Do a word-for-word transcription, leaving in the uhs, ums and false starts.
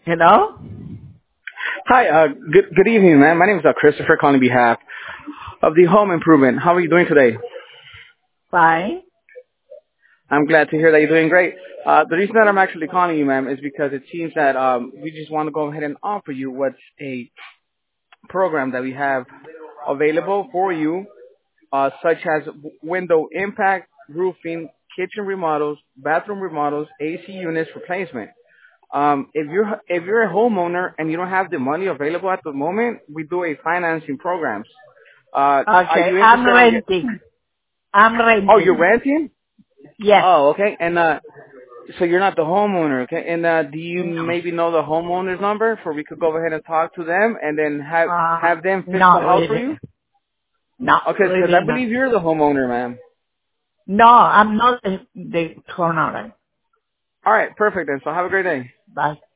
Hello? Hi, uh, good good evening, man. My name is uh, Christopher, calling on behalf of the Home Improvement. How are you doing today? Fine. I'm glad to hear that you're doing great. Uh, the reason that I'm actually calling you, ma'am, is because it seems that um, we just want to go ahead and offer you what's a program that we have available for you, uh, such as w- window impact, roofing, kitchen remodels, bathroom remodels, A C units replacement. Um, if you're if you're a homeowner and you don't have the money available at the moment, we do a financing programs. Uh, are Okay, you I'm interested on get? renting. I'm Oh, you're renting. renting? Yes. Oh, okay. And uh, so you're not the homeowner, okay? And uh, do you No. maybe know the homeowner's number, for we could go ahead and talk to them and then have Uh, have them fix the not house for really. you? Not Okay, because really I not. believe you're the homeowner, ma'am. No, I'm not the, the corner. All right, perfect then. So have a great day. Bye.